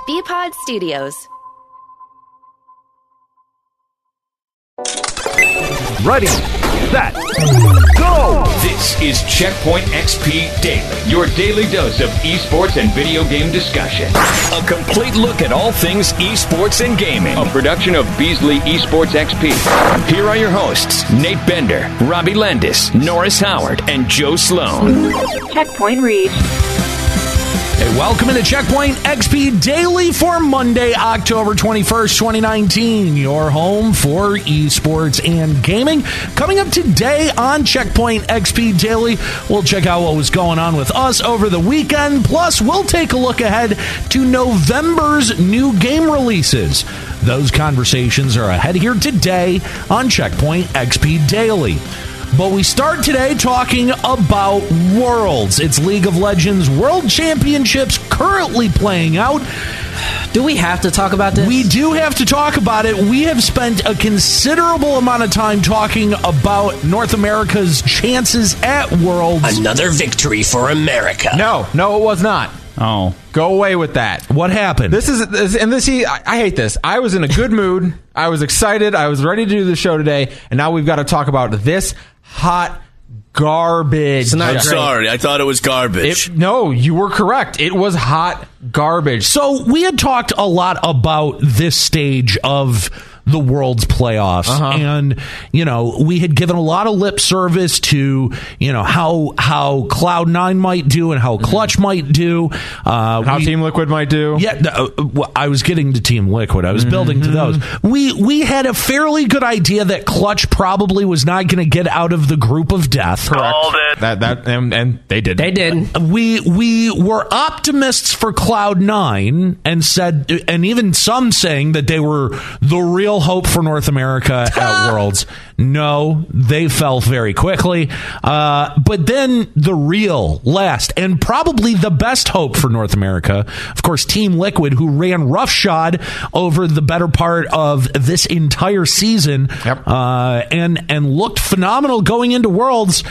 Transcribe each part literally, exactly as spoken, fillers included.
B-Pod Studios. Ready, set, go! This is Checkpoint X P Daily, your daily dose of esports and video game discussion. A complete look at all things esports and gaming. A production of Beasley Esports X P. Here are your hosts, Nate Bender, Robbie Landis, Norris Howard, and Joe Sloan. Checkpoint reached. Hey, welcome into Checkpoint X P Daily for Monday, October twenty-first, twenty nineteen. Your home for esports and gaming. Coming up today on Checkpoint X P Daily, we'll check out what was going on with us over the weekend. Plus, we'll take a look ahead to November's new game releases. Those conversations are ahead here today on Checkpoint X P Daily. But we start today talking about Worlds. It's League of Legends World Championships currently playing out. Do we have to talk about this? We do have to talk about it. We have spent a considerable amount of time talking about North America's chances at Worlds. Another victory for America. No, no, it was not. Oh. Go away with that. What happened? This is, this, and this, I, I hate this. I was in a good mood. I was excited. I was ready to do the show today. And now we've got to talk about this hot garbage. I'm great. sorry. I thought it was garbage. It, no, you were correct. It was hot garbage. So we had talked a lot about this stage of the World's playoffs, uh-huh. and you know we had given a lot of lip service to you know how how Cloud nine might do and how Clutch might do, uh, how we, Team Liquid might do. Yeah, uh, I was getting to Team Liquid. I was mm-hmm. building to those. We we had a fairly good idea that Clutch probably was not going to get out of the group of death. Correct. That that and, and they did. They did. We we were optimists for Cloud nine and said, and even some saying that they were the real hope for North America at Worlds. No, they fell very quickly. Uh, but then the real last and probably the best hope for North America, of course, Team Liquid, who ran roughshod over the better part of this entire season, yep. uh, and and looked phenomenal going into Worlds.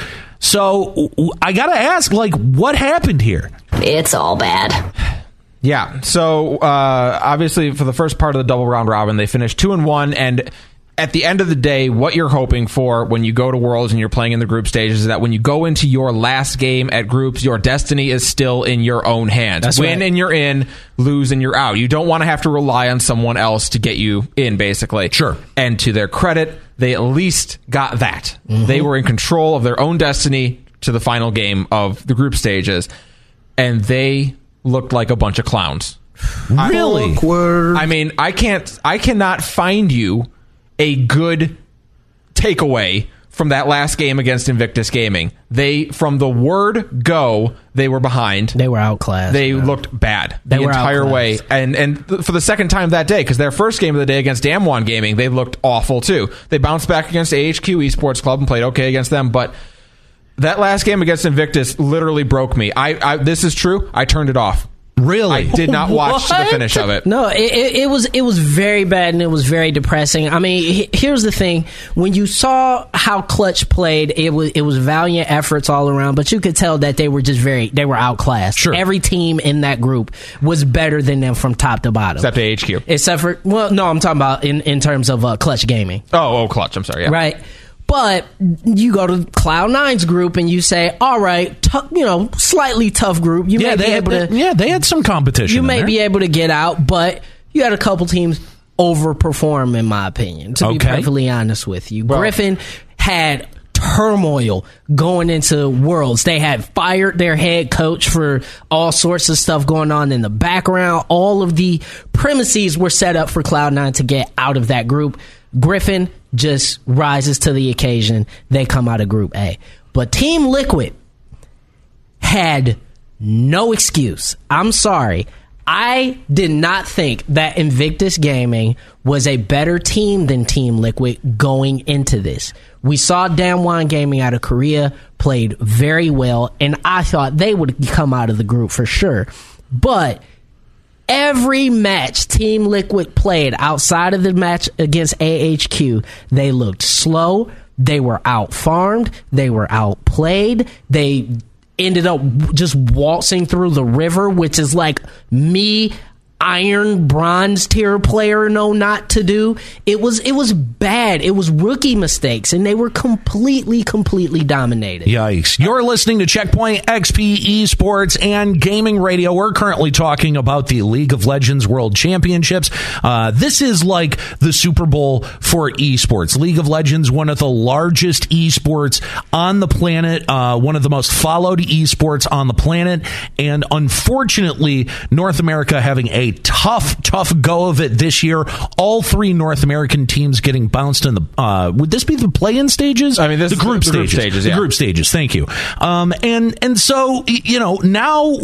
So I got to ask, like, what happened here? It's all bad. Yeah, so uh, obviously for the first part of the double round robin, they finished two and one, and at the end of the day, what you're hoping for when you go to Worlds and you're playing in the group stages is that when you go into your last game at groups, your destiny is still in your own hands. That's Win right. and you're in, lose and you're out. You don't want to have to rely on someone else to get you in, basically. Sure. And to their credit, they at least got that. Mm-hmm. They were in control of their own destiny to the final game of the group stages, and they looked like a bunch of clowns. Really? I, I mean, I can't, I cannot find you a good takeaway from that last game against Invictus Gaming. They, from the word go, they were behind. They were outclassed. They bro. looked bad they the were entire outclassed. way. And and th- for the second time that day, because their first game of the day against Damwon Gaming, they looked awful too. They bounced back against A H Q Esports Club and played okay against them, but that last game against Invictus literally broke me. I, I this is true. I turned it off. Really? I did not watch What? the finish of it. No, it, it, it was it was very bad and it was very depressing. I mean, he, here's the thing: when you saw how Clutch played, it was it was valiant efforts all around, but you could tell that they were just very they were outclassed. Sure. Every team in that group was better than them from top to bottom, Except A H Q. Except for well, no, I'm talking about in in terms of uh, Clutch Gaming. Oh, oh, Clutch. I'm sorry. Yeah. Right. But you go to Cloud nine's group and you say, all right, t- you know, slightly tough group. You yeah, may they be had, able to. yeah, they had some competition. You in may there. be able to get out, but you had a couple teams overperform, in my opinion, to be Okay. perfectly honest with you. Well, Griffin had turmoil going into Worlds. They had fired their head coach for all sorts of stuff going on in the background. All of the premises were set up for Cloud nine to get out of that group. Griffin just rises to the occasion. They come out of Group A. But Team Liquid had no excuse. I'm sorry. I did not think that Invictus Gaming was a better team than Team Liquid going into this. We saw Damwon Gaming out of Korea, played very well, and I thought they would come out of the group for sure. But every match Team Liquid played outside of the match against A H Q, they looked slow, they were out-farmed, they were outplayed, they ended up just waltzing through the river, which is like me iron bronze tier player know not to do. It was it was bad. It was rookie mistakes, and they were completely, completely dominated. Yikes. You're listening to Checkpoint X P Esports and Gaming Radio. We're currently talking about the League of Legends World Championships. Uh, this is like the Super Bowl for esports. League of Legends, one of the largest esports on the planet, uh, one of the most followed esports on the planet, and unfortunately, North America having a tough, tough go of it this year. All three North American teams getting bounced in the. Uh, would this be the play-in stages? I mean, this the group the stages. Group stages the yeah. group stages. Thank you. Um, and and so you know now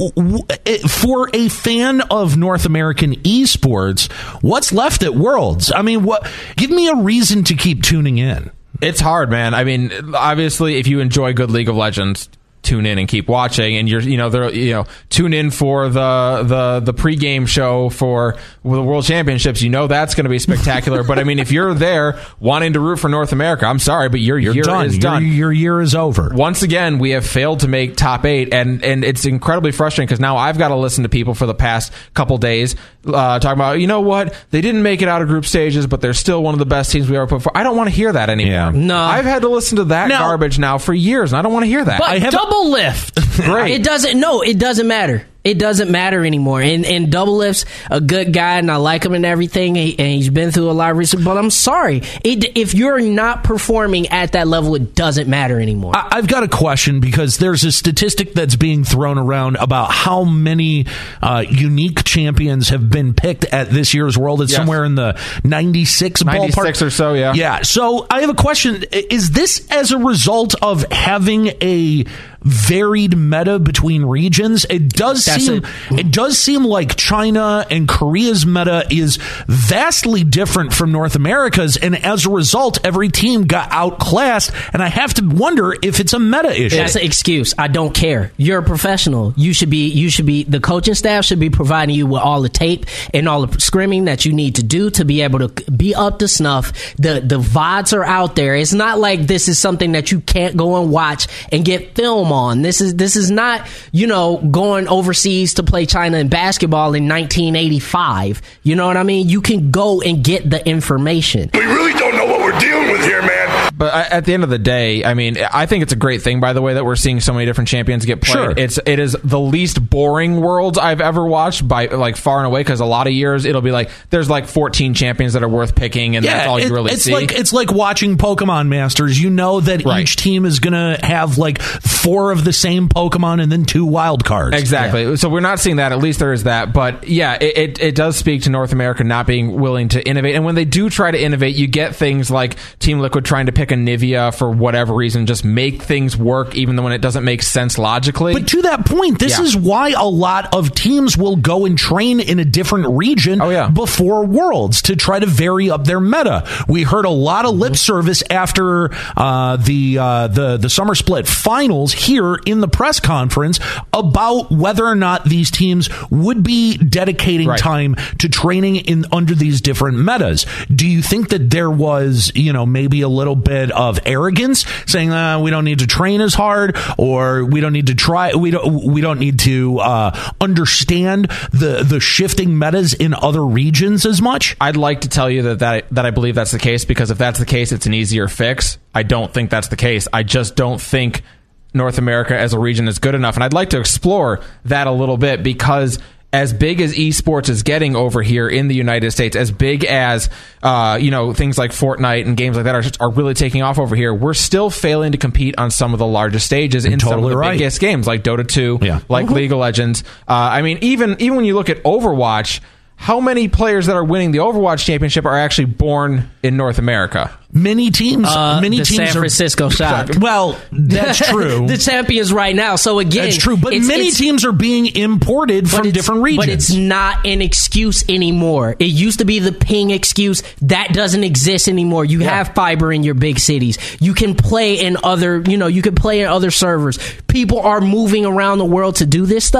for a fan of North American esports, what's left at Worlds? I mean, what? Give me a reason to keep tuning in. It's hard, man. I mean, obviously, if you enjoy good League of Legends, tune in and keep watching, and you're you know they're you know tune in for the the the pregame show for the World Championships. You know that's going to be spectacular. But I mean, if you're there wanting to root for North America, I'm sorry, but your You're year done. is Your, done. your year is over. Once again, we have failed to make top eight, and and it's incredibly frustrating because now I've got to listen to people for the past couple days uh, talking about, you know what, they didn't make it out of group stages, but they're still one of the best teams we ever put for. I don't want to hear that anymore. Yeah. No. I've had to listen to that Now- garbage now for years, and I don't want to hear that. But I have- double lift. Great. It doesn't. No, it doesn't matter. It doesn't matter anymore. And and Double Lift's a good guy, and I like him and everything. He, and he's been through a lot of research. But I'm sorry, it, if you're not performing at that level, it doesn't matter anymore. I- I've got a question because there's a statistic that's being thrown around about how many uh, unique champions have been picked at this year's World. It's Yes. somewhere in the ninety-six, ninety-six ballpark. or so, yeah. Yeah. So I have a question. Is this as a result of having a varied meta between regions? It does That's seem it. it does seem like China and Korea's meta is vastly different from North America's, and as a result, every team got outclassed. And I have to wonder if it's a meta issue. That's an excuse. I don't care. You're a professional. You should be. You should be. The coaching staff should be providing you with all the tape and all the scrimming that you need to do to be able to be up to snuff. The the V O Ds are out there. It's not like this is something that you can't go and watch and get film on. This is this is not, you know, going overseas to play China in basketball in nineteen eighty-five. You know what I mean? You can go and get the information. We really don't know what we're dealing with here, man. But I- at the end of the day, I mean, I think it's a great thing, by the way, that we're seeing so many different champions get played. Sure. It's it is the least boring Worlds I've ever watched by like far and away, because a lot of years it'll be like there's like fourteen champions that are worth picking, and that's all you it- really it's see. like it's like watching Pokemon Masters. You know that Right. each team is going to have like four of the same Pokemon and then two wild cards. Exactly. So we're not seeing that. At least there is that. But yeah, it, it, it does speak to North America not being willing to innovate. And when they do try to innovate, you get things like Team Liquid trying to pick a Nivea for whatever reason, just make things work, even though when it doesn't make sense logically. But to that point, this Yeah. is why a lot of teams will go and train in a different region Oh, yeah. before Worlds to try to vary up their meta. We heard a lot of lip service after uh, the uh, the the summer split finals here in the press conference about whether or not these teams would be dedicating Right. time to training in under these different metas. Do you think that there was, you know, maybe a little bit of arrogance saying uh, we don't need to train as hard, or we don't need to try we don't we don't need to uh, understand the the shifting metas in other regions as much? I'd like to tell you that, that that I believe that's the case, because if that's the case, it's an easier fix. I don't think that's the case. I just don't think North America as a region is good enough. And I'd like to explore that a little bit, because as big as esports is getting over here in the United States, as big as uh, you know things like Fortnite and games like that are, are really taking off over here, we're still failing to compete on some of the largest stages in some of totally the right. biggest games like Dota two, Yeah. like League of Legends. Uh, I mean, even even when you look at Overwatch, how many players that are winning the Overwatch championship are actually born in North America? Many teams, Uh, many the teams San are Francisco Shock. Well, that's true. The champions right now. So again, That's true, but it's- many it's- teams are being imported but from it's- different regions. But it's not an excuse anymore. It used to be the ping excuse. That doesn't exist anymore. You Yeah. have fiber in your big cities. You can play in other, you know, you can play in other servers. People are moving around the world to do this stuff.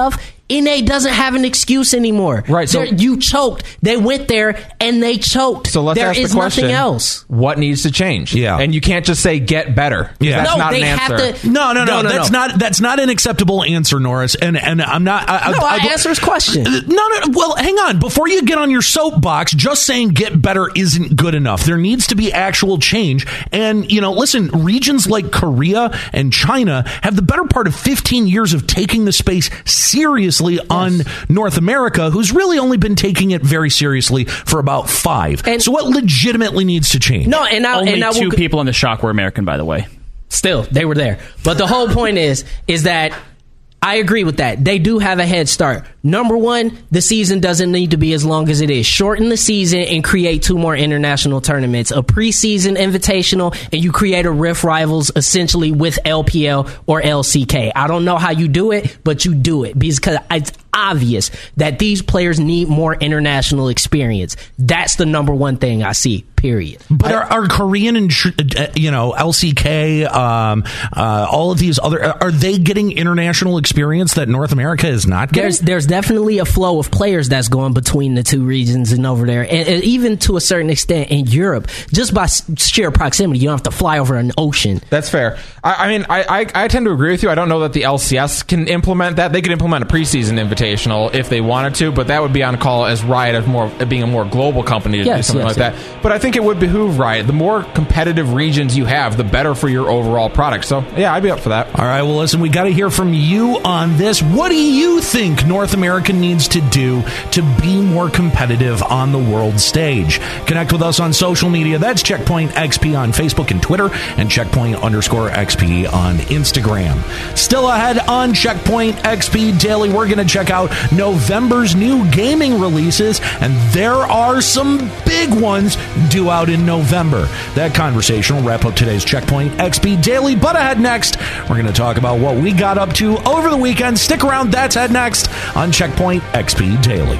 N A doesn't have an excuse anymore. Right. So They're, you choked. They went there and they choked. So let's there ask the is question, nothing else. What needs to change? Yeah. And you can't just say get better. Yeah. That's no, not they an have answer. to. No, no, no, no, no that's no. not that's not an acceptable answer, Norris. And and I'm not. I, No, I, I, I answer his question. No, no. Well, hang on. Before you get on your soapbox, just saying get better isn't good enough. There needs to be actual change. And you know, listen, regions like Korea and China have the better part of fifteen years of taking the space seriously yes. on North America, who's really only been taking it very seriously for about five. And so what legitimately needs to change? No, and I, only and I two will, people in the shock were American, by the way. Still, they were there. But the whole point is, is that I agree with that. They do have a head start. Number one, the season doesn't need to be as long as it is. Shorten the season and create two more international tournaments, a preseason invitational, and you create a Rift Rivals essentially with L P L or L C K. I don't know how you do it, but you do it because it's obvious that these players need more international experience. That's the number one thing I see. Period. But are, are Korean and uh, you know L C K, um, uh, all of these other, are they getting international experience that North America is not getting? There's there's definitely a flow of players that's going between the two regions and over there, and, and even to a certain extent in Europe, just by sheer proximity, you don't have to fly over an ocean. That's fair. I, I mean, I, I I tend to agree with you. I don't know that the L C S can implement that. They could implement a preseason invitational if they wanted to, but that would be on call as Riot as more being a more global company to yes, do something yes, like yes. that. But I think it would behoove Riot. The more competitive regions you have, the better for your overall product. So, yeah, I'd be up for that. All right, well, listen, we got to hear from you on this. What do you think North America needs to do to be more competitive on the world stage? Connect with us on social media. That's Checkpoint X P on Facebook and Twitter, and Checkpoint underscore X P on Instagram. Still ahead on Checkpoint X P Daily, we're going to check out November's new gaming releases, and there are some big ones due out in November. That conversation will wrap up today's Checkpoint X P Daily, but ahead next, we're going to talk about what we got up to over the weekend. Stick around, that's ahead next on Checkpoint X P Daily.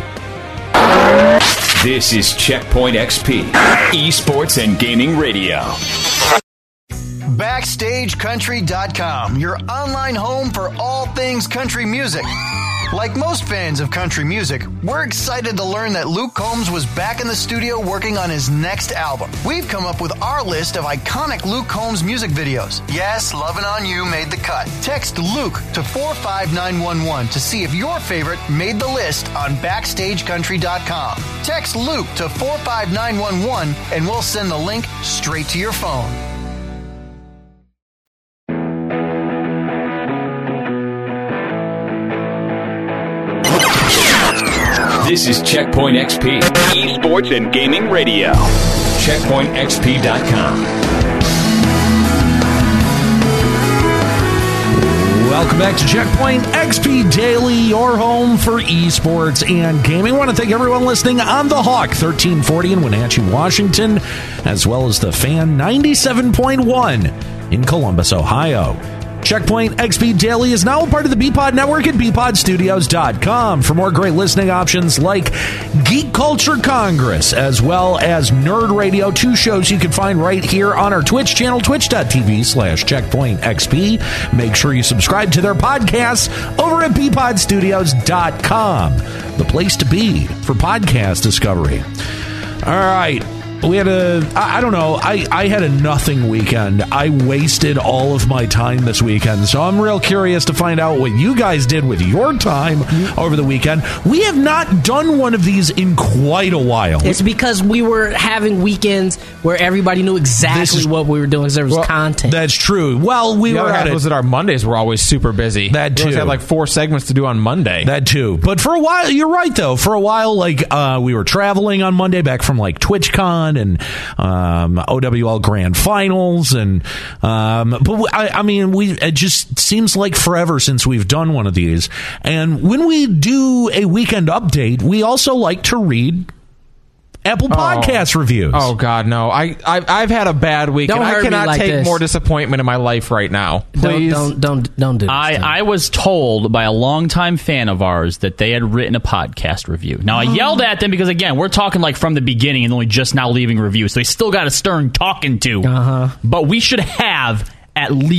This is Checkpoint X P, esports and gaming radio. Backstage Country dot com, your online home for all things country music. Like most fans of country music, we're excited to learn that Luke Combs was back in the studio working on his next album. We've come up with our list of iconic Luke Combs music videos. Yes, Lovin' On You made the cut. Text Luke to four five nine one one to see if your favorite made the list on Backstage Country dot com. Text Luke to four five nine one one and we'll send the link straight to your phone. This is Checkpoint X P, esports and gaming radio. Checkpoint X P dot com. Welcome back to Checkpoint X P Daily, your home for esports and gaming. I want to thank everyone listening on the Hawk thirteen forty in Wenatchee, Washington, as well as the Fan ninety-seven point one in Columbus, Ohio. Checkpoint X P Daily is now a part of the B Pod Network at B Pod Studios dot com. For more great listening options like Geek Culture Congress, as well as Nerd Radio, two shows you can find right here on our Twitch channel, twitch dot t v slash checkpoint x p. Make sure you subscribe to their podcasts over at B Pod Studios dot com, the place to be for podcast discovery. All right. We had a, I, I don't know, I, I had a nothing weekend. I wasted all of my time this weekend, so I'm real curious to find out what you guys did with your time over the weekend. We have not done one of these in quite a while. It's because we were having weekends where everybody knew exactly is, what we were doing because there was well, content. That's true. Well, we the were at it. was that our Mondays were always super busy. That too. We had like four segments to do on Monday. That too. But for a while, you're right though. For a while, like uh, we were traveling on Monday back from like TwitchCon and um, O W L Grand Finals, and um, but we, I, I mean, we it just seems like forever since we've done one of these. And when we do a weekend update, we also like to read Apple Podcast oh. reviews. Oh God, no! I I've, I've had a bad week, don't and I cannot like take this. more disappointment in my life right now. Please don't don't don't, don't do this. I, I was told by a longtime fan of ours that they had written a podcast review. Now I yelled at them because again, we're talking like from the beginning and only just now leaving reviews, so they still got a stern talking to. Uh-huh. But we should have at least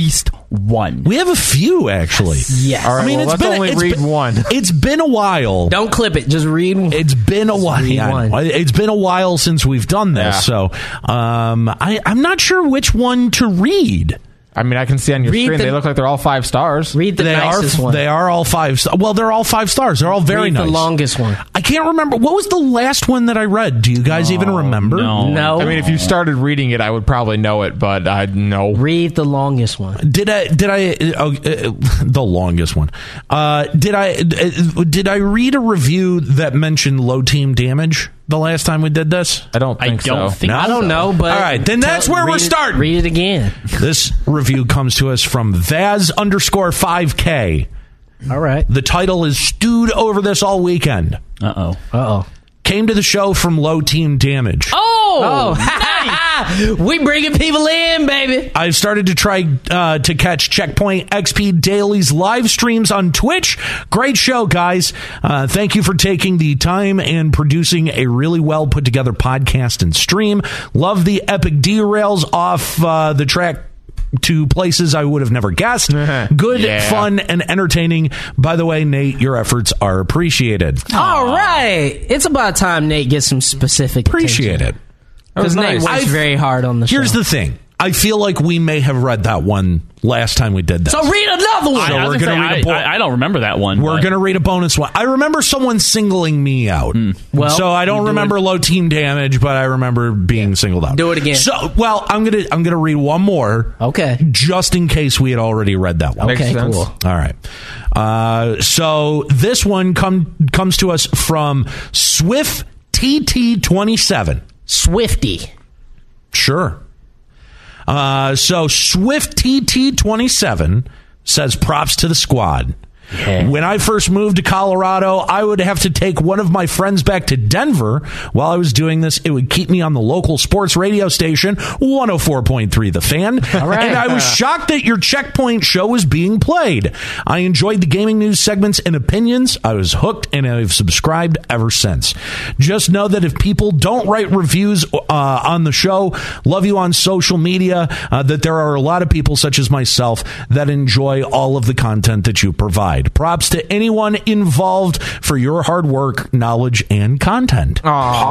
one. We have a few, actually. Yes. All right, I mean, well, it's let's been, only it's read been, one. It's been a while. Don't clip it. Just read. It's been a while. read Yeah, one. it's been a while since we've done this, Yeah. so um, I, I'm not sure which one to read. I mean, I can see on your Read screen the- they look like they're all five stars. Read the they nicest are one. they are all five. st- Well, they're all five stars. They're all very Read nice. the longest one. I can't remember what was the last one that I read. Do you guys even remember? no. No. I mean, if you started reading it, I would probably know it, but I know. Read the longest one. Did I? Did I? Uh, uh, the longest one. Uh, did I? Uh, did I read a review that mentioned low team damage the last time we did this? I don't I think don't so. think No? I don't know, but All right, then that's where we're read it- starting. Read it again. This review comes to us from Vaz underscore five K. All right. The title is "Stewed Over This All Weekend." Uh oh. Uh oh. Came to the show from Low Team Damage. Oh, we bringing people in, baby. I've started to try uh, to catch Checkpoint X P Daily's live streams on Twitch. Great show, guys. Uh, thank you for taking the time and producing a really well put together podcast and stream. Love the epic derails off uh, the track to places I would have never guessed. Good, Yeah. fun, and entertaining. By the way, Nate, your efforts are appreciated. All right. It's about time Nate gets some specific Appreciate it. Because That was Nate nice. works I've- very hard on the show. Here's the thing. I feel like we may have read that one last time we did that. So read another one. So I, was we're gonna gonna say, read a bo- I, I, I don't remember that one. We're but- going to read a bonus one. I remember someone singling me out. Well, so I don't you do remember it- low team damage, but I remember being singled out. Do it again. So, well, I'm going to I'm going to read one more. Okay. Just in case we had already read that one. Makes Okay, sense. cool. All right. Uh, so this one come comes to us from Swift T T twenty-seven. Swifty. Sure. Uh, so Swift T T twenty-seven says props to the squad. When I first moved to Colorado, I would have to take one of my friends back to Denver. While I was doing this, it would keep me on the local sports radio station, one oh four point three The Fan. All right. And I was shocked that your Checkpoint show was being played. I enjoyed the gaming news segments and opinions. I was hooked, and I've subscribed ever since. Just know that if people don't write reviews uh, on the show, love you on social media, uh, that there are a lot of people such as myself that enjoy all of the content that you provide. Props to anyone involved for your hard work, knowledge, and content.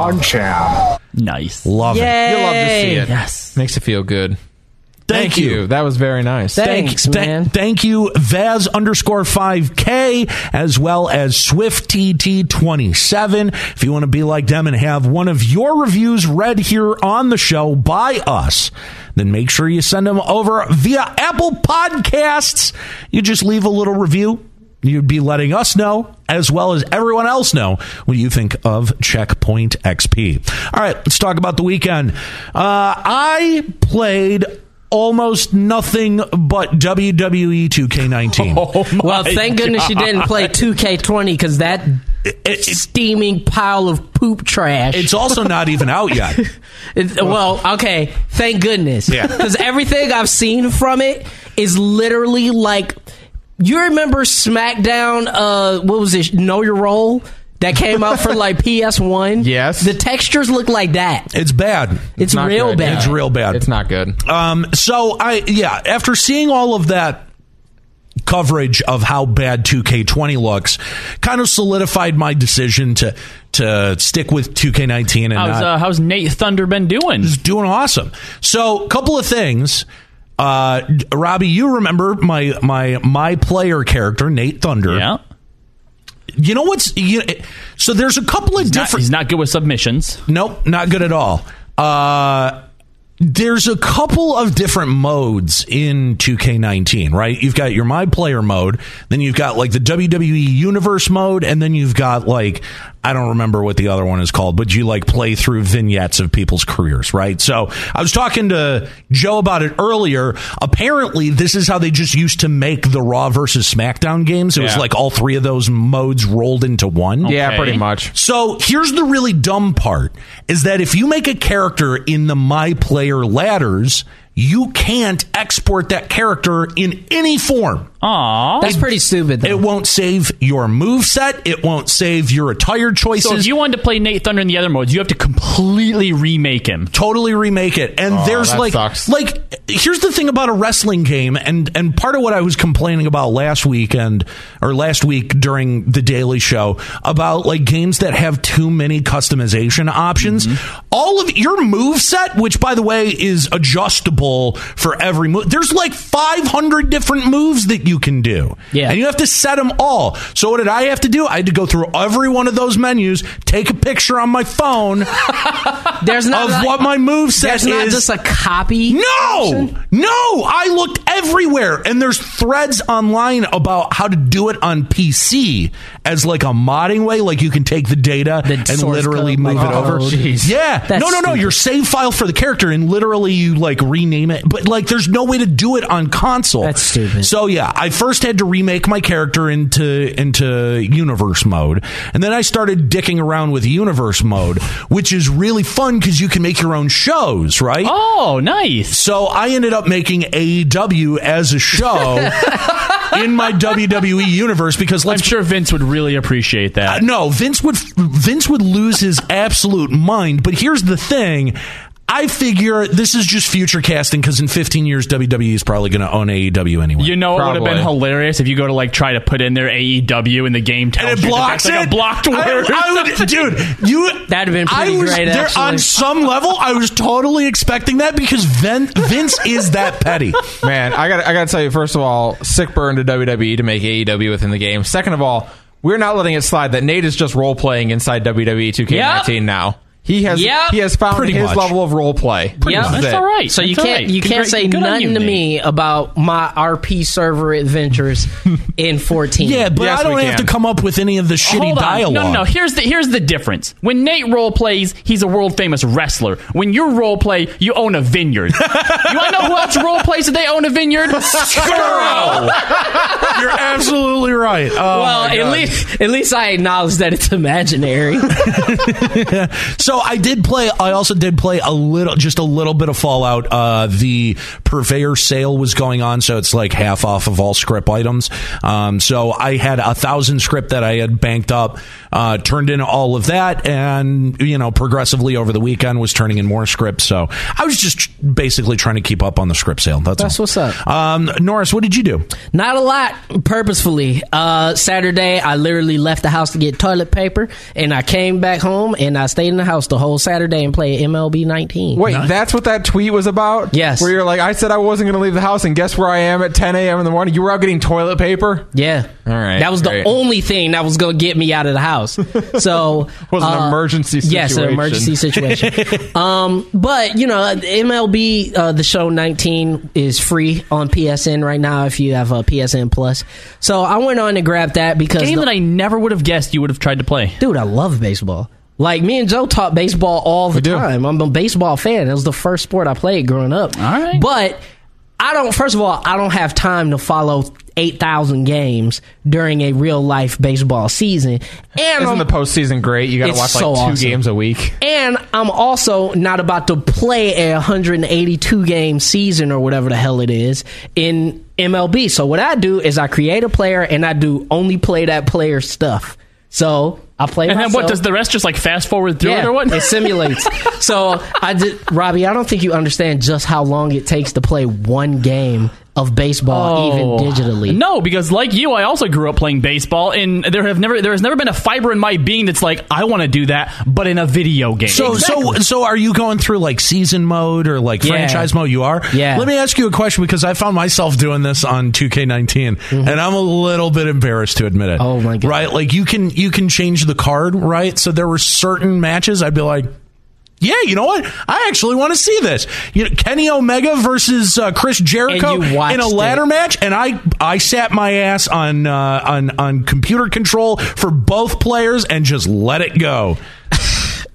Nice. Love it. Yay. You love to see it. Yes. Makes you feel good. Thank, you. That was very nice. Thanks, thank, man. Thank you, Vaz underscore five K, as well as Swift T T twenty-seven. If you want to be like them and have one of your reviews read here on the show by us, then make sure you send them over via Apple Podcasts. You just leave a little review. You'd be letting us know, as well as everyone else know, what you think of Checkpoint X P. All right, let's talk about the weekend. Uh, I played almost nothing but W W E two K nineteen. Oh my Well, thank goodness you didn't play two K twenty because that It- it- steaming pile of poop trash. it's also not even out yet. It- well, okay, thank goodness. Yeah. Because everything I've seen from it is literally like. You remember SmackDown? Uh, what was it? Know Your Role that came out for like P S one. Yes. the textures look like that. It's bad. It's not real good. bad. It's real bad. It's not good. Um, so I yeah, after seeing all of that coverage of how bad two K twenty looks, kind of solidified my decision to to stick with two K nineteen and How's, not, uh, how's Nate Thunder been doing? is doing awesome. So, a couple of things. Uh, Robbie, you remember my my my player character, Nate Thunder. Yeah. You know what's you, so there's a couple of Not, different. he's not good with submissions. Nope, not good at all. Uh, there's a couple of different modes in two K nineteen, right? You've got your My Player mode, then you've got like the W W E Universe mode, and then you've got like, I don't remember what the other one is called, but you like play through vignettes of people's careers, right? So I was talking to Joe about it earlier. Apparently, this is how they just used to make the Raw versus SmackDown games. It was Yeah. like all three of those modes rolled into one. Yeah, Okay. pretty much. So here's the really dumb part, is that if you make a character in the My Player ladders, you can't export that character in any form. Aww. That's pretty stupid, though. It won't save your moveset. It won't save your attire choices. So if you wanted to play Nate Thunder in the other modes, you have to completely remake him. Totally remake it. And Oh, there's that like, sucks. like, here's the thing about a wrestling game, and, and part of what I was complaining about last weekend, or last week during the Daily Show, about like games that have too many customization options. Mm-hmm. All of your moveset, which by the way is adjustable for every move, there's like five hundred different moves that you can do. Yeah. And you have to set them all. So what did I have to do? I had to go through every one of those menus, take a picture on my phone There's not of like, what my moveset There's not is. just a copy. No, option? no. I looked everywhere, and there's threads online about how to do it on P C as like a modding way. Like you can take the data The and source literally code, move like, it over. oh, jeez. Yeah, That's no, no, no. stupid. Your save file for the character, and literally you like rename it. But like, there's no way to do it on console. That's stupid. So yeah, I first had to remake my character into into universe mode, and then I started dicking around with universe mode, which is really fun because you can make your own shows, right? Oh, nice. So I ended up making A E W as a show in my W W E universe because I'm let's sure Vince would really appreciate uh, that. no, Vince would Vince would lose his absolute mind. But here's the thing. I figure this is just future casting because in fifteen years, W W E is probably going to own A E W anyway. You know, it would have been Probably. hilarious if you go to like try to put in their A E W and the game tells and it you blocks that that's like it. a blocked I- word. I would, dude, you That'd have been I pretty was great, there actually. on some level. I was totally expecting that because Vin, Vince is that petty. Man, I got I got to tell you, first of all, sick burn to W W E to make A E W within the game. Second of all, we're not letting it slide that Nate is just role playing inside W W E two K nineteen Yep. now. He has Yep. he has found Pretty his much. level of role play. Yeah, That's all right. So you That's all can't right. you can't Congra- say good on nothing you, to Nate. me about my R P server adventures in fourteen. Yeah, but Yes, I don't we have can. to come up with any of the shitty Hold on. dialogue. No, no, no. Here's the here's the difference. When Nate role plays, he's a world famous wrestler. When you role play, you own a vineyard. You want to know who else role plays that they own a vineyard? Skuro. You're absolutely right. Oh, Well, my at God. least at least I acknowledge that it's imaginary. So I did play. I also did play a little, just a little bit of Fallout. Uh, the Purveyor sale was going on, so it's like half off of all script items. Um, so I had a thousand script that I had banked up, uh, turned in all of that, and you know, progressively over the weekend was turning in more script. So I was just basically trying to keep up on the script sale. That's, That's all. what's up. Um, Norris, what did you do? Not a lot, purposefully. Uh, Saturday, I literally left the house to get toilet paper, and I came back home, and I stayed in the house the whole Saturday and played M L B nineteen. Wait, that's what that tweet was about? Yes. Where you're like, I said I wasn't going to leave the house, and guess where I am at ten a.m. in the morning? You were out getting toilet paper? Yeah. All right, That was the great. only thing that was going to get me out of the house. So Was an uh, emergency Yes, an situation. emergency situation. um, but you know, M L B uh, the show nineteen is free on P S N right now if you have a P S N Plus. So I went on to grab that because Game the- that I never would have guessed you would have tried to play. dude, I love baseball. Like me and Joe talk baseball all the We do. time. I'm a baseball fan. It was the first sport I played growing up. All right. But I don't, first of all, I don't have time to follow eight thousand games during a real life baseball season. And Isn't I'm, the postseason great? You got to It's watch like so two awesome. games a week. and I'm also not about to play a one hundred eighty-two game season or whatever the hell it is in M L B. So what I do is I create a player and I do only play that player stuff. So I play And then myself. what does the rest just like fast forward through it or what? It simulates. So I did, Robbie. I don't think you understand just how long it takes to play one game of baseball, even digitally. No, because like you, I also grew up playing baseball, and there have never there has never been a fiber in my being that's like I want to do that, but in a video game. So, so, so, are you going through like season mode or like Yeah. franchise mode? You are. Yeah. Let me ask you a question because I found myself doing this on two K nineteen, and I'm a little bit embarrassed to admit it. Oh, my God. Right? Like you can you can change the card, right? So there were certain matches I'd be like, yeah, you know what? I actually want to see this. You know, Kenny Omega versus uh, Chris Jericho And you watched in a ladder it. match, and I I sat my ass on uh, on on computer control for both players and just let it go.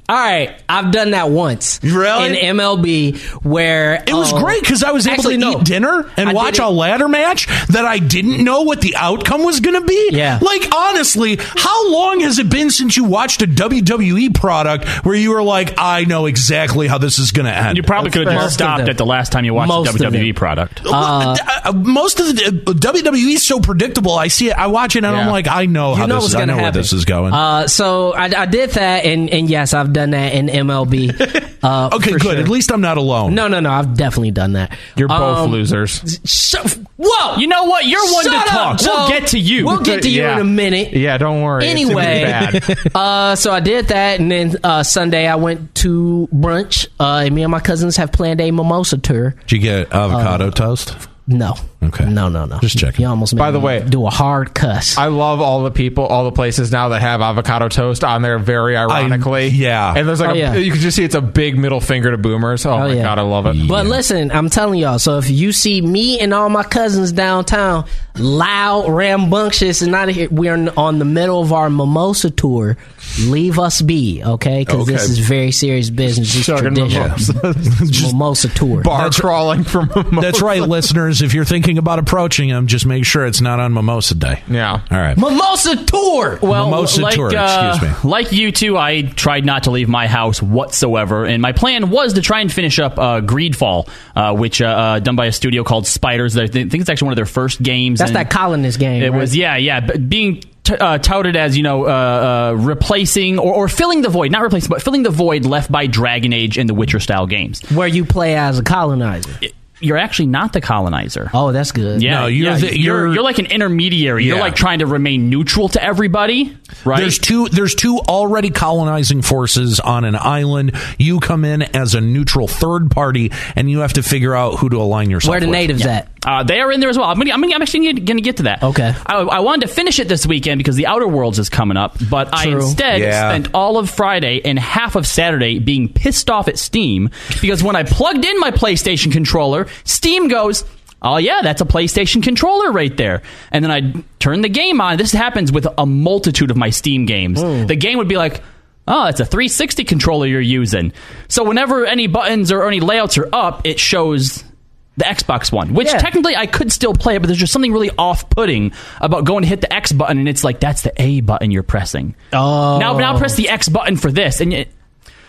All right, I've done that once. Really? In M L B, where it was uh, great because I was able actually, to no. eat dinner and I watch a ladder match that I didn't know what the outcome was going to be. Yeah. Like, honestly, how long has it been since you watched a W W E product where you were like, I know exactly how this is going to end? You probably could have Most just of stopped them. at the last time you watched Most a of W W E them. product. Uh, uh, most of the uh, W W E is so predictable. I see it, I watch it, and Yeah. I'm like, I know how You know this what's is. I gonna know where happen. this is going. Uh, so I, I did that, and, and yes, I've done that in M L B. Uh, okay, for good. sure. At least I'm not alone. No, no, no. I've definitely done that. You're both Um, losers. Sh- whoa! You know what? You're one Shut to up, talk. Joe. We'll get to you. We'll get to you Yeah. in a minute. Yeah, don't worry. It's Anyway, gonna be bad. uh, so I did that, and then uh, Sunday I went to brunch, uh, and me and my cousins have planned a mimosa tour. Did you get avocado toast? No. Okay. No, no, no. Just checking. You almost made By the me way- do a hard cuss. I love all the people, all the places now that have avocado toast on there very ironically. yeah. And there's like Oh, a, yeah. you can just see it's a big middle finger to boomers. Oh, my yeah. God, I love it. But listen, I'm telling y'all, so if you see me and all my cousins downtown, loud, rambunctious, and not here, we're on the middle of our mimosa tour, leave us be, okay? Because Okay. this is very serious business. It's Chugging tradition. mimosas. Mimosa tour. Bar That's- crawling from mimosa. That's right, listeners. If you're thinking about approaching him, just make sure it's not on Mimosa Day. Yeah. All right. Mimosa tour! Well, Mimosa like, tour, uh, excuse me. like you two, I tried not to leave my house whatsoever, and my plan was to try and finish up uh, Greedfall, uh, which uh, uh, done by a studio called Spiders. I think it's actually one of their first games. That's and that colonist game, It right? was, yeah, yeah, but being t- uh, touted as, you know, uh, uh, replacing or, or filling the void, not replacing, but filling the void left by Dragon Age and the Witcher style games. Where you play as a colonizer. You're actually not the colonizer. Oh, that's good. Yeah, No, you're yeah, the- you're, you're- you're like an intermediary. You're Yeah. like trying to remain neutral to everybody, right? There's two. There's two already colonizing forces on an island. You come in as a neutral third party, and you have to figure out who to align yourself. Where the with. natives at? Uh, they are in there as well. I'm, gonna, I'm, gonna, I'm actually going to get to that. Okay. I, I wanted to finish it this weekend because the Outer Worlds is coming up, but I True. instead Yeah. spent all of Friday and half of Saturday being pissed off at Steam because when I plugged in my PlayStation controller, Steam goes, oh, yeah, that's a PlayStation controller right there. And then I turn the game on. This happens with a multitude of my Steam games. Mm. The game would be like, oh, it's a three sixty controller you're using. So whenever any buttons or any layouts are up, it shows the Xbox One, which Yeah. technically I could still play it, but there's just something really off-putting about going to hit the X button, and it's like, that's the A button you're pressing. Oh. Now, now press the X button for this. And it,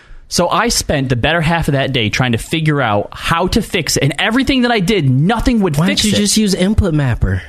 so I spent the better half of that day trying to figure out how to fix it, and everything that I did, nothing would Why fix don't you it. just use Input Mapper?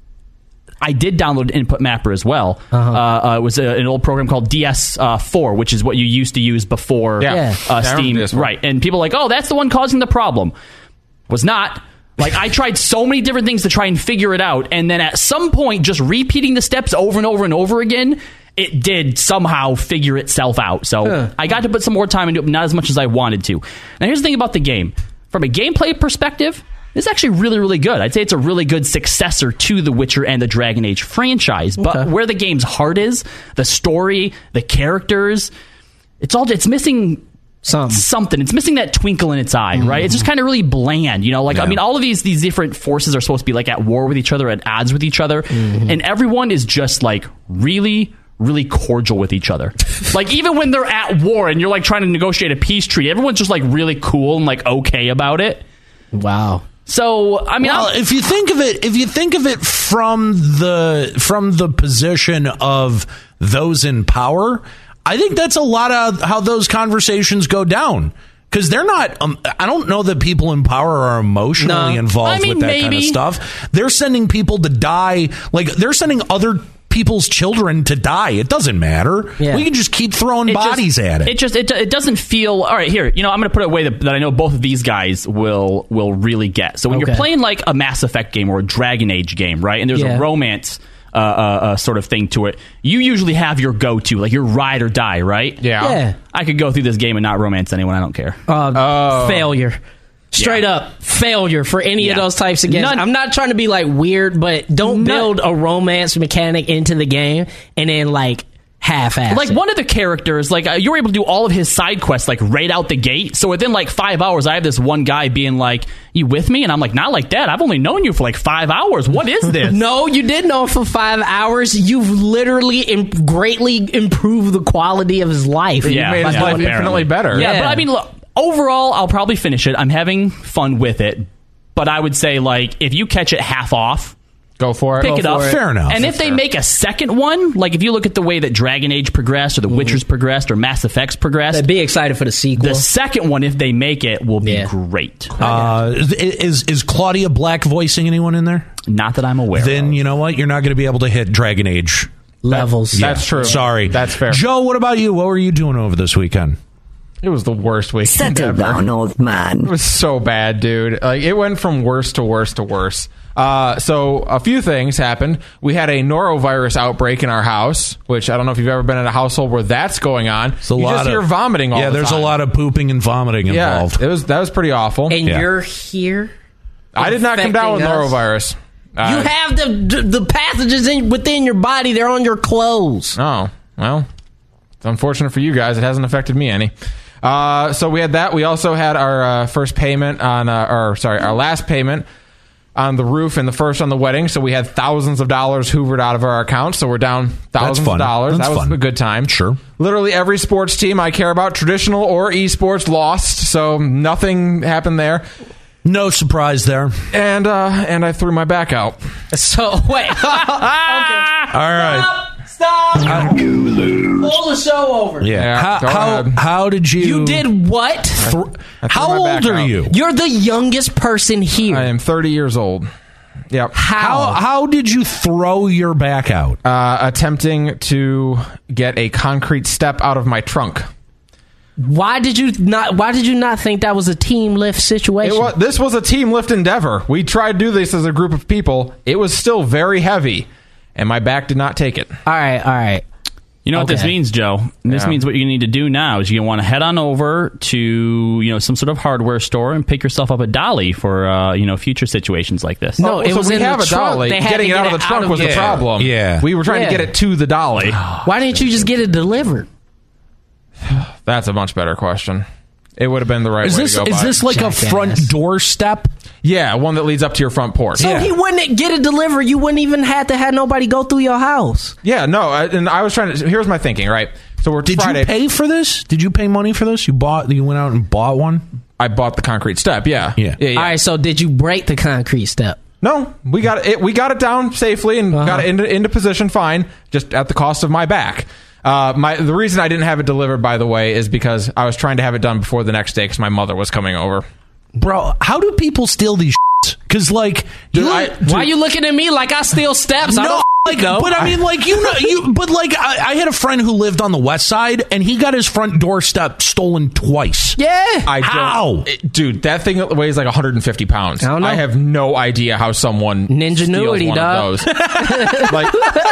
I did download Input Mapper as well. Uh-huh. Uh, uh, it was a, an old program called D S four, which is what you used to use before Yeah. Yeah. Uh, Yeah, I remember Steam. D S four. Right. And people are like, oh, that's the one causing the problem. Was not. Like, I tried so many different things to try and figure it out, and then at some point, just repeating the steps over and over and over again, it did somehow figure itself out. So Huh. I got to put some more time into it, but not as much as I wanted to. Now, here's the thing about the game. From a gameplay perspective, it's actually really, really good. I'd say it's a really good successor to the Witcher and the Dragon Age franchise. But Okay. where the game's heart is, the story, the characters, it's all it's missing Something. something. It's missing that twinkle in its eye, right? It's just kind of really bland, you know. Like I Yeah. mean, all of these these different forces are supposed to be like at war with each other, at odds with each other, and everyone is just like really. Really cordial with each other. Like, even when they're at war and you're like trying to negotiate a peace treaty, everyone's just like really cool and like okay about it. Wow. So, I mean, Well, I'll- if you think of it, if you think of it from the from the position of those in power, I think that's a lot of how those conversations go down. Because they're not, um, I don't know that people in power are emotionally No. involved I mean, with that kind of maybe. stuff. They're sending people to die. Like, they're sending other people's children to die. It doesn't matter. Yeah. We can just keep throwing it bodies just, at it. It just it, it doesn't feel all right. Here, you know, I'm going to put it a way that, that I know both of these guys will will really get. So when Okay. you're playing like a Mass Effect game or a Dragon Age game, right, and there's Yeah. a romance uh, uh, uh, sort of thing to it, you usually have your go-to, like your ride or die, right? Yeah. Yeah. I could go through this game and not romance anyone. I don't care. Uh, Oh. Failure. Straight Yeah. up failure for any of Yeah. those types of games. None- I'm not trying to be like weird, but don't None- build a romance mechanic into the game and then like half-assed. Like one of the characters, like uh, you were able to do all of his side quests like right out the gate. So within like five hours, I have this one guy being like, "You with me?" And I'm like, "Not like that. I've only known you for like five hours. What is this?" No, you did know him for five hours. You've literally Im- greatly improved the quality of his life. You Yeah, made his yeah, life apparently. infinitely better. Yeah, Yeah. but I mean, look, overall, I'll probably finish it. I'm having fun with it, but I would say like if you catch it half off. Go for it. Pick Go it up. for it. Fair enough. And if they make a second one, like if you look at the way that Dragon Age progressed, or The Witcher's progressed, or Mass Effect's progressed, Be excited for the sequel. the second one, if they make it, will be Yeah. great. Uh, is is Claudia Black voicing anyone in there? Not that I'm aware Then of. you know what? You're not going to be able to hit Dragon Age Levels. That's true. Sorry, That's fair. Joe, what about you? What were you doing over this weekend? It was the worst weekend Settle ever. down, old man. It was so bad, dude. Like it went from worse to worse to worse. Uh, so a few things happened. We had a norovirus outbreak in our house, which I don't know if you've ever been in a household where that's going on. It's a you lot just of hear vomiting all Yeah, the there's time. a lot of pooping and vomiting Yeah, involved. it was that was pretty awful. And Yeah. you're here. I did not come down with infecting us. norovirus. You Uh, have the the pathogens in, within your body. They're on your clothes. Oh, well, it's unfortunate for you guys. It hasn't affected me any. Uh, so we had that. We also had our uh, first payment on, uh, or sorry, our last payment on the roof and the first on the wedding. So we had thousands of dollars hoovered out of our account. So we're down thousands fun. of dollars. That's that was fun. a good time. Sure. Literally every sports team I care about, traditional or esports, lost. So nothing happened there. No surprise there. And uh, and I threw my back out. So wait. Okay. All right. Stop. Pull the show over. Yeah. Yeah, how, go how, ahead. how did you? You did what? Th- I threw how my back old are out. you? You're the youngest person here. I am thirty years old. Yep. How how did you throw your back out? Uh, attempting to get a concrete step out of my trunk. Why did you not? Why did you not think that was a team lift situation? It was, this was a team lift endeavor. We tried to do this as a group of people. It was still very heavy, and my back did not take it. All right, all right. You know what this Okay. means, Joe? This Yeah. means what you need to do now is you want to head on over to you know some sort of hardware store and pick yourself up a dolly for uh, you know future situations like this. No, it so was we in have the a trunk. dolly. They had Getting to it get out of it the trunk out of was the the- problem. Yeah. We were trying Yeah. to get it to the dolly. Why didn't you just get it delivered? That's a much better question. It would have been the right Is way this to go is by. this like Jackass. a front door step? Yeah, one that leads up to your front porch. So Yeah. he wouldn't get it delivered. You wouldn't even have to have nobody go through your house. Yeah, no, I, and I was trying to. Here's my thinking, right? So we're Did Friday. you pay for this? Did you pay money for this? You bought? You went out and bought one? I bought the concrete step. Yeah, Yeah. yeah. yeah. All right. So did you break the concrete step? No, we got it. We got it down safely and Uh-huh. got it into, into position fine, just at the cost of my back. Uh, my the reason I didn't have it delivered, by the way, is because I was trying to have it done before the next day because my mother was coming over. Bro, how do people steal these Because like, Dude, you, I- Why you looking at me like I steal steps? I no, don't like, know. but I mean, like you know, you. But like, I, I had a friend who lived on the west side, and he got his front doorstep stolen twice. Yeah. I How? don't, it- dude? That thing weighs like one hundred fifty pounds. I don't know. have no idea how someone Ninjanuity, steals one dog. of those. Like,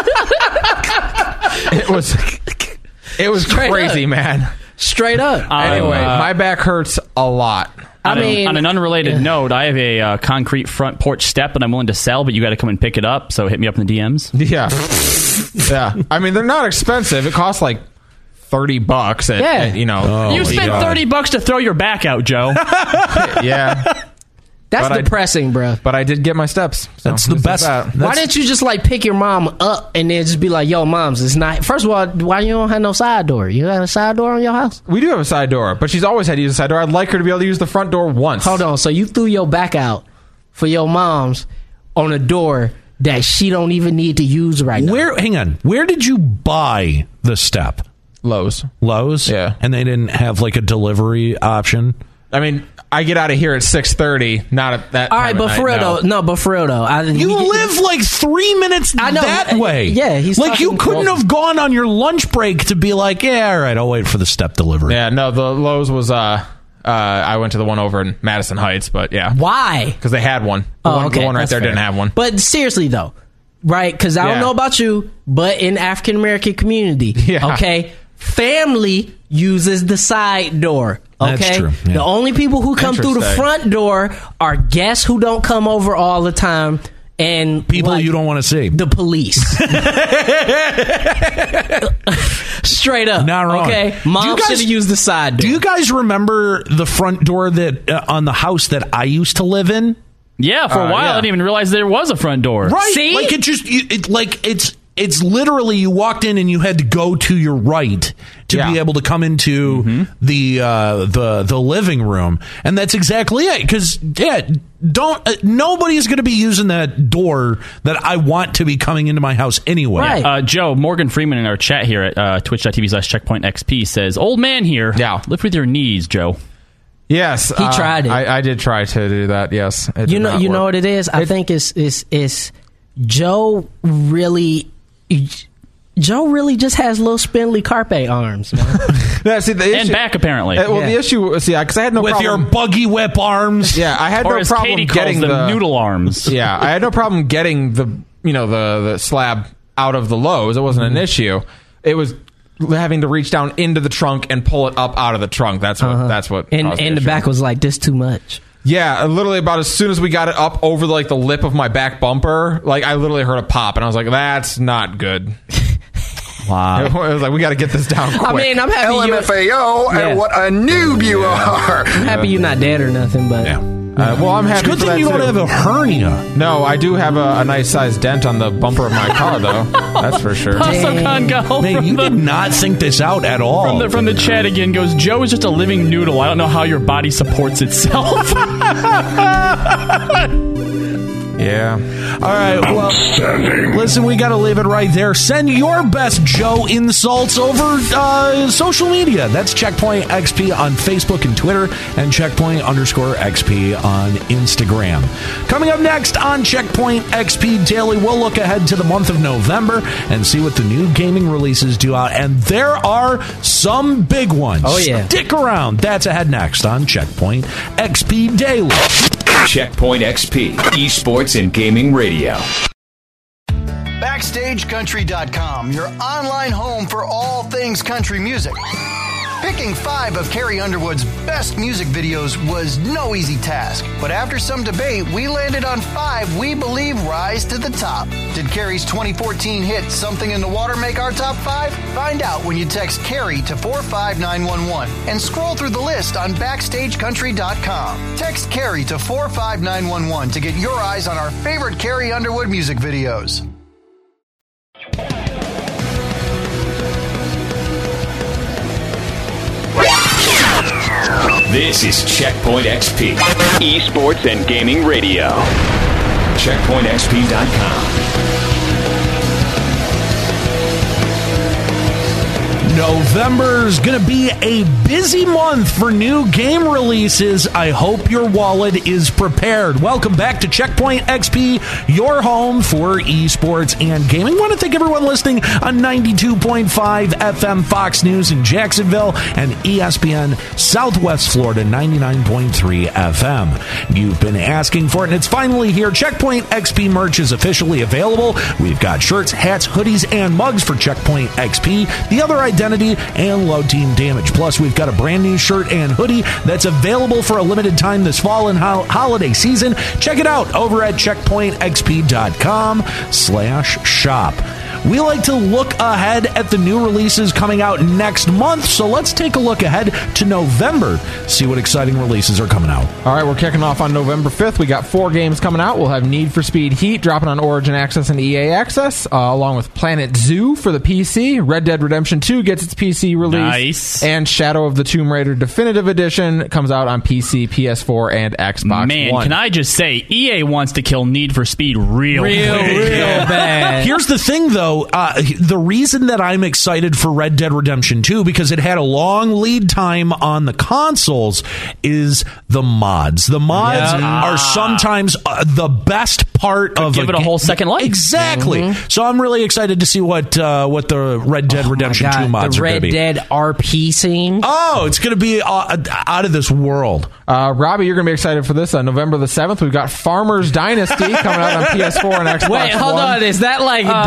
it was, it was Straight crazy, up. man. Straight up. Anyway, uh, my back hurts a lot. I on, mean- a, on an unrelated note, I have a uh, concrete front porch step that I'm willing to sell, but you got to come and pick it up. So hit me up in the D Ms. Yeah, yeah. I mean, they're not expensive. It costs like thirty bucks. At, Yeah. at, you know. Oh, you my spent God. thirty bucks to throw your back out, Joe. Yeah, That's but I- depressing, bro. but I did get my steps. So That's the this is best. that. Why that's- didn't you just like pick your mom up and then just be like, "Yo, moms, it's not." First of all, why you don't have no side door? You got a side door on your house? We do have a side door, but she's always had to use a side door. I'd like her to be able to use the front door once. Hold on. So you threw your back out for your mom's on a door that she don't even need to use right now. Where? Hang on. Where did you buy the step? Lowe's. Lowe's. Yeah. And they didn't have like a delivery option. I mean, I get out of here at six thirty. Not at that. All right, time but of for real night, no. though, no, but for real though, I, You we- live like three minutes I know. that way. Yeah, he's like you talking- couldn't well- have gone on your lunch break to be like, yeah, all right, I'll wait for the step delivery. Yeah, no. The Lowe's was. Uh, uh, I went to the one over in Madison Heights, but yeah, Why? because they had one. The Oh, one, okay, the one right that's there fair. didn't have one. But seriously though, right? Because I Yeah. don't know about you, but in African American community, Yeah. okay, family uses the side door. Okay, That's true, yeah. the only people who come through the Interesting. front door are guests who don't come over all the time, and people like, you don't want to see. The police. Straight up. Not wrong. Okay, mom should have used the side door. Do you guys remember the front door that uh, on the house that I used to live in? Yeah, for a Uh, while yeah. I didn't even realize there was a front door. Right. See? Like it just you, it, like it's it's literally you walked in and you had to go to your right to Yeah. be able to come into Mm-hmm. the uh, the the living room, and that's exactly it. Because yeah, don't uh, nobody's going to be using that door that I want to be coming into my house anyway. Right. Uh, Joe, Morgan Freeman in our chat here at uh, twitch.tv slash checkpoint XP says, old man here. Yeah. Lift with your knees, Joe. Yes, He tried it. I, I did try to do that. Yes, it You did know, not you know work. what it is. I think it's it's it's Joe really. Joe really just has little spindly carpe arms, man. Yeah, see, the And issue, back, apparently. Uh, well, Yeah. the issue, see, because I had no With problem. your buggy whip arms. yeah, I had Or no as problem Katie calls getting them, the noodle arms. Yeah, I had no problem getting the you know the the slab out of the Lowe's. It wasn't Mm-hmm. an issue. It was having to reach down into the trunk and pull it up out of the trunk. That's what. Uh-huh. That's what. And caused and the issue. back was like this too much. Yeah, literally about as soon as we got it up over like the lip of my back bumper, like I literally heard a pop, and I was like, "That's not good." Wow. It was like, we got to get this down quick. I mean, I'm happy L M you. F A O, Yeah. and what a noob you are. I'm happy you're not dead or nothing, but Yeah. Uh, well, I'm happy Good for that thing you don't too. have a hernia. No, I do have a, a nice sized dent on the bumper of my car, though. That's for sure. Also, Congal Man, from, you the, did not think this out at all. from, the, from the chat again goes, Joe is just a living noodle. I don't know how your body supports itself. Yeah. All right, well, listen, we got to leave it right there. Send your best Joe insults over uh, social media. That's Checkpoint X P on Facebook and Twitter, and Checkpoint underscore X P on Instagram. Coming up next on Checkpoint X P Daily, we'll look ahead to the month of November and see what the new gaming releases do out. And there are some big ones. Oh, yeah. Stick around. That's ahead next on Checkpoint X P Daily. Checkpoint X P, esports and gaming radio. Backstage Country dot com, your online home for all things country music. Picking five of Carrie Underwood's best music videos was no easy task, but after some debate, we landed on five we believe rise to the top. Did Carrie's twenty fourteen hit Something in the Water make our top five? Find out when you text Carrie to four five nine one one and scroll through the list on Backstage Country dot com. Text Carrie to four five nine one one to get your eyes on our favorite Carrie Underwood music videos. This is Checkpoint X P, esports and gaming radio. checkpoint x p dot com. November's going to be a busy month for new game releases. I hope your wallet is prepared. Welcome back to Checkpoint X P, your home for esports and gaming. I want to thank everyone listening on ninety-two point five F M Fox News in Jacksonville and E S P N Southwest Florida ninety-nine point three F M. You've been asking for it, and it's finally here. Checkpoint X P merch is officially available. We've got shirts, hats, hoodies, and mugs for Checkpoint X P, the other identity, and Low Team Damage. Plus, we've got a brand new shirt and hoodie that's available for a limited time this fall and ho- holiday season. Check it out over at checkpoint x p dot com slash shop. We like to look ahead at the new releases coming out next month, so let's take a look ahead to November, see what exciting releases are coming out. All right, we're kicking off on November fifth. We got four games coming out. We'll have Need for Speed Heat dropping on Origin Access and E A Access, uh, along with Planet Zoo for the P C. Red Dead Redemption two gets its P C release. Nice. And Shadow of the Tomb Raider Definitive Edition comes out on P C, P S four, and Xbox Man, One. can I just say, E A wants to kill Need for Speed real, Real, quick. real bad. Here's the thing, though. Uh, the reason that I'm excited for Red Dead Redemption two, because it had a long lead time on the consoles, is the mods. The mods Yeah. are sometimes uh, the best part of give it a ga- whole second life. Exactly. So I'm really excited to see what uh, what the Red Dead Redemption Oh my two God, mods the are going to Red be. Dead R P scene. Oh, it's going to be uh, out of this world. Uh, Robbie, you're going to be excited for this. On November the seventh, we've got Farmers Dynasty coming out on P S four and Xbox Wait, hold One. on. Is that like Dynasty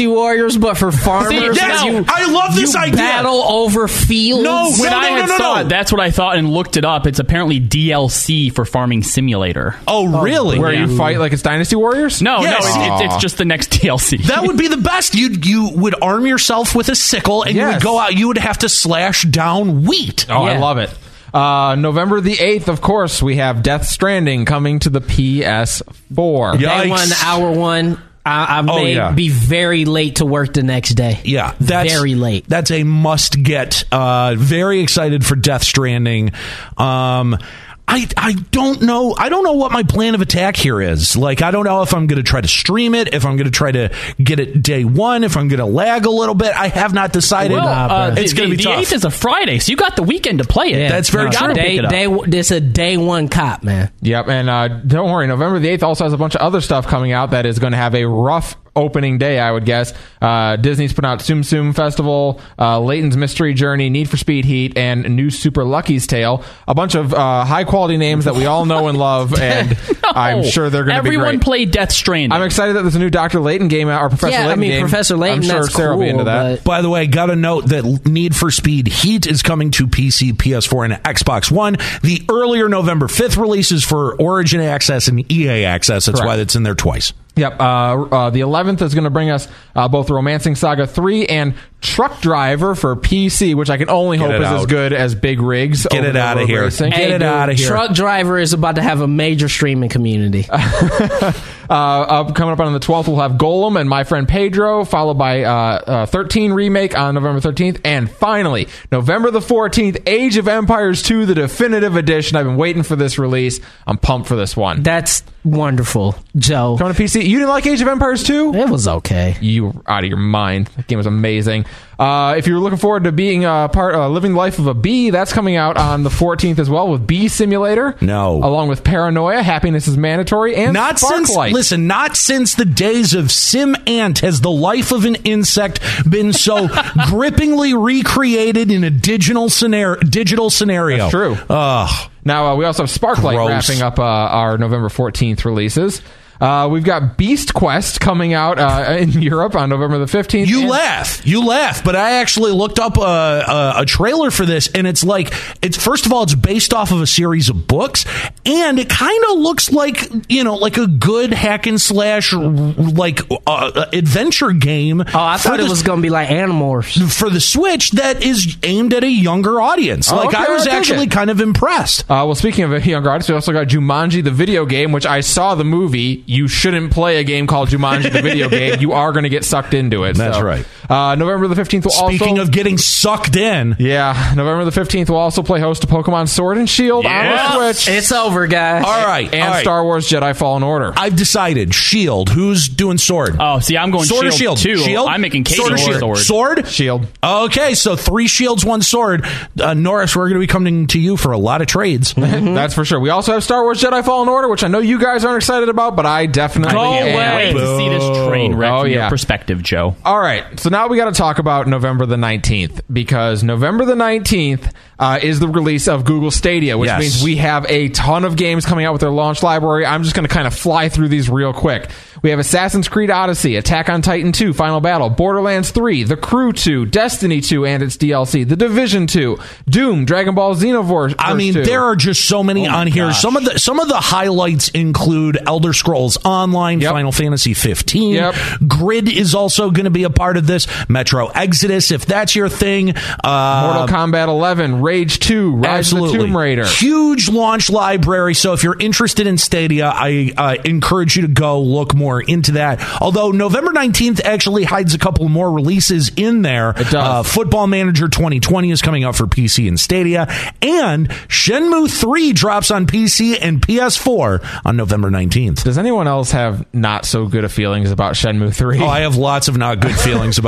Warriors, but for farmers. See, yes, you, I love this you idea. Battle over fields. No, when no, I no, had no, no, saw no. it, that's what I thought and looked it up. It's apparently D L C for Farming Simulator. Oh, really? Where Yeah. you fight like it's Dynasty Warriors? No, Yes. no, it, it, it's just the next D L C. That would be the best. You you would arm yourself with a sickle, and you Yes. would go out. You would have to slash down wheat. Oh, I Yeah. love it. Uh, November the eighth, of course, we have Death Stranding coming to the P S four. Yeah. Day Yikes. one, hour one. I, I Oh, may yeah. be very late to work the next day. Yeah, that's very late. That's a must get. Uh, very excited for Death Stranding. Um, I I don't know. I don't know what my plan of attack here is. Like, I don't know if I'm going to try to stream it, if I'm going to try to get it day one, if I'm going to lag a little bit. I have not decided. Well, uh, it's the, going to be the tough. eighth is a Friday, so you got the weekend to play it. Yeah. That's very You true. gotta pick Day, it up. day, this a day one cop, man. Yep, and uh, don't worry, November the eighth also has a bunch of other stuff coming out that is going to have a rough opening day, I would guess. Uh, Disney's put out Tsum Tsum Festival, uh, Layton's Mystery Journey, Need for Speed Heat, and new Super Lucky's Tale. A bunch of uh, high-quality names that we all know and love, and No. I'm sure they're going to be great. Everyone played Death Stranding. I'm excited that there's a new Doctor Layton game out, or Professor Yeah, I Layton mean, game. Professor Layton, I'm sure that's Sarah will be cool, into that. but- By the way, got to note that Need for Speed Heat is coming to P C, P S four, and Xbox One. The earlier November fifth releases for Origin Access and E A Access. That's Correct. why it's in there twice. Yep. Uh, uh, the eleventh is going to bring us uh, both Romancing Saga three and Truck Driver for P C, which I can only Get hope it is out. as good as Big Rigs. Get it out of here. Racing. Get it dude, out of here. Truck Driver is about to have a major streaming community. Uh, up, coming up on the twelfth, we'll have Golem and My Friend Pedro, followed by uh, uh, thirteen Remake on November thirteenth. And finally, November the fourteenth, Age of Empires two, the definitive edition. I've been waiting for this release. I'm pumped for this one. That's wonderful, Joe. Coming to P C. You didn't like Age of Empires two? It was okay. You were out of your mind. That game was amazing. Uh, if you're looking forward to being a part, uh, living the life of a bee, that's coming out on the fourteenth as well with Bee Simulator. No. Along with Paranoia, Happiness is Mandatory, and Not since Sparklight. listen, not since the days of Sim Ant has the life of an insect been so grippingly recreated in a digital scenario. Digital scenario. That's true. Ugh. Now, uh, we also have Sparklight Gross. wrapping up uh, our November fourteenth releases. Uh, we've got Beast Quest coming out uh, in Europe on November the fifteenth. You and- laugh, you laugh, but I actually looked up a, a, a trailer for this, and it's like it's first of all, it's based off of a series of books, and it kind of looks like you know, like a good hack and slash like uh, adventure game. Oh, I thought for it the- was going to be like Animorphs. for the Switch that is aimed at a younger audience. Oh, Like okay, I was I dig actually it. kind of impressed. Uh, well, speaking of a younger audience, we also got Jumanji, the video game, which I saw the movie. You shouldn't play a game called Jumanji, the video game. You are going to get sucked into it. That's so. right. Uh, November the fifteenth will Speaking also... of getting sucked in, Yeah, November the fifteenth will also play host to Pokemon Sword and Shield on the Switch. It's over, guys. all right, and all right. Star Wars Jedi Fallen Order. I've decided. Shield. Who's doing sword? Oh, see, I'm going sword or Shield, shield? too. Shield. I'm making Katie sword or go shield. sword. Sword. Shield. Okay, so three shields, one sword. Uh, Norris, we're going to be coming to you for a lot of trades. That's for sure. We also have Star Wars Jedi Fallen Order, which I know you guys aren't excited about, but I definitely I am. can't wait to see this train wreck Oh, from yeah. your perspective, Joe. All right, so now we got to talk about November the nineteenth, because November the nineteenth uh, is the release of Google Stadia, which Yes. means we have a ton of games coming out with their launch library. I'm just going to kind of fly through these real quick. We have Assassin's Creed Odyssey, Attack on Titan two, Final Battle, Borderlands three, The Crew two, Destiny two and its D L C, The Division two, Doom, Dragon Ball Xenoverse I mean, two. there are just so many Oh my on here. gosh. Some of the some of the highlights include Elder Scrolls Online, Yep. Final Fantasy fifteen. Yep. Grid is also going to be a part of this. Metro Exodus, if that's your thing. Uh, Mortal Kombat eleven, Rage two, Rise of the Absolutely. Tomb Raider. Huge launch library. So if you're interested in Stadia, I uh, encourage you to go look more into that. Although November nineteenth actually hides a couple more releases in there. It does. Uh, Football Manager twenty twenty is coming out for P C and Stadia. And Shenmue three drops on P C and P S four on November nineteenth. Does anyone else have not so good a feelings about Shenmue three? Oh, I have lots of not good feelings about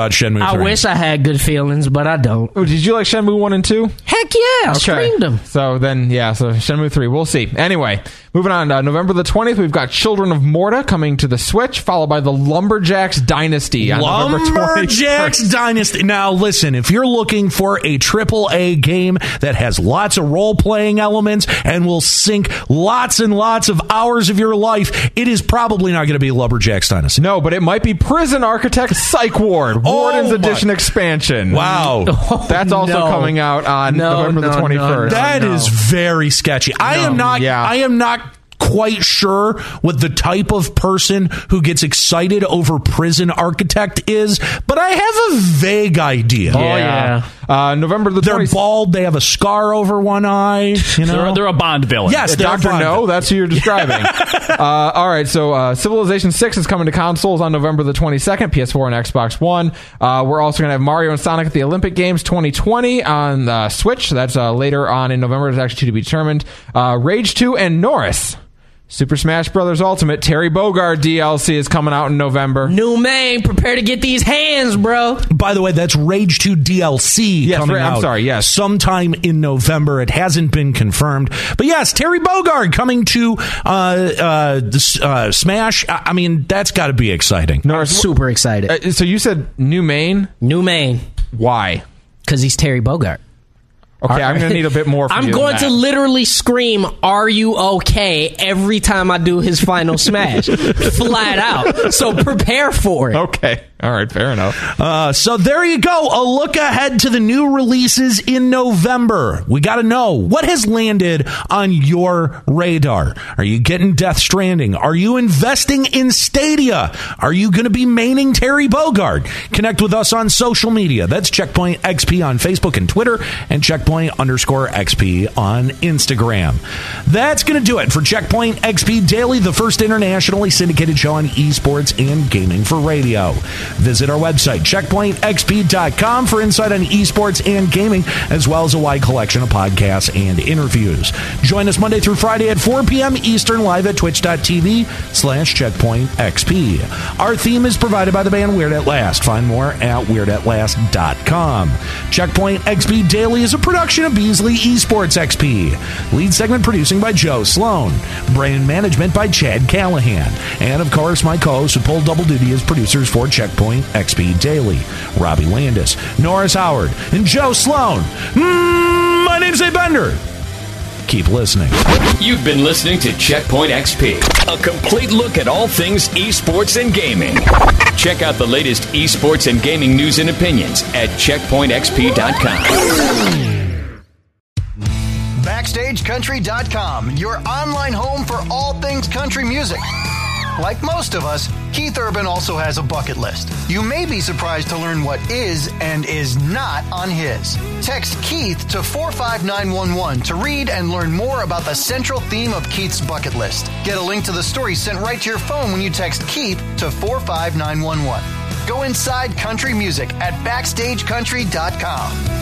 about Shenmue I three? wish I had good feelings, but I don't. Oh, did you like Shenmue one and two? Heck yeah, I streamed them. So then, yeah, so Shenmue three. We'll see. Anyway, moving on. Uh, November the twentieth, we've got Children of Morta coming to the Switch, followed by the Lumberjacks Dynasty on November twenty-first. Lumberjacks Dynasty. Now, listen, if you're looking for a triple A game that has lots of role-playing elements and will sink lots and lots of hours of your life, it is probably not going to be Lumberjacks Dynasty. No, but it might be Prison Architect Psych Ward, Warden's Oh, Edition my- expansion. Wow. That's also no. coming out on No, November the no, twenty-first. no, That no. is very sketchy. I am not. Yeah. I am not quite sure what the type of person who gets excited over Prison Architect is, but I have a vague idea. Oh, yeah. Uh, November the They're twenty-sixth. bald. They have a scar over one eye. You know, They're, they're a Bond villain. yes, they're Doctor Bond. No, that's who you're describing. uh, all right, so uh, Civilization six is coming to consoles on November the twenty-second, P S four and Xbox One. Uh, we're also going to have Mario and Sonic at the Olympic Games twenty twenty on uh, Switch. That's uh, later on in November. It's actually to be determined. Uh, Rage two and Norris. Super Smash Bros. Ultimate Terry Bogard D L C is coming out in November. New main, prepare to get these hands, bro. By the way, that's Rage two D L C Yes, coming right, out. I'm sorry, yes. sometime in November. It hasn't been confirmed, but yes, Terry Bogard coming to uh, uh, this, uh, Smash. I, I mean, that's got to be exciting. Norris, Super excited. uh, so you said new main? New main, Why? because he's Terry Bogart. Okay, I'm going to need a bit more from I'm you going than to that. literally scream, "Are you okay?" every time I do his final smash. Flat out. So prepare for it. Okay. All right, fair enough. Uh, so there you go. A look ahead to the new releases in November. We got to know what has landed on your radar. Are you getting Death Stranding? Are you investing in Stadia? Are you going to be maining Terry Bogard? Connect with us on social media. That's Checkpoint X P on Facebook and Twitter, and Checkpoint underscore X P on Instagram. That's going to do it for Checkpoint X P Daily, the first internationally syndicated show on esports and gaming for radio. Visit our website, checkpoint x p dot com, for insight on esports and gaming, as well as a wide collection of podcasts and interviews. Join us Monday through Friday at four p.m. Eastern, live at twitch.tv slash checkpointxp. Our theme is provided by the band Weird At Last. Find more at weird at last dot com. Checkpoint X P Daily is a production of Beasley Esports X P. Lead segment producing by Joe Sloan. Brand management by Chad Callahan. And, of course, my co-hosts who pull double duty as producers for Checkpoint X P Daily. Robbie Landis, Norris Howard, and Joe Sloan. Mm, my name's Dave Bender. Keep listening. You've been listening to Checkpoint X P, a complete look at all things esports and gaming. Check out the latest esports and gaming news and opinions at checkpoint x p dot com. Backstage Country dot com, your online home for all things country music. Like most of us, Keith Urban also has a bucket list. You may be surprised to learn what is and is not on his. Text Keith to four five nine one one to read and learn more about the central theme of Keith's bucket list. Get a link to the story sent right to your phone when you text Keith to four five nine one one. Go inside country music at backstage country dot com.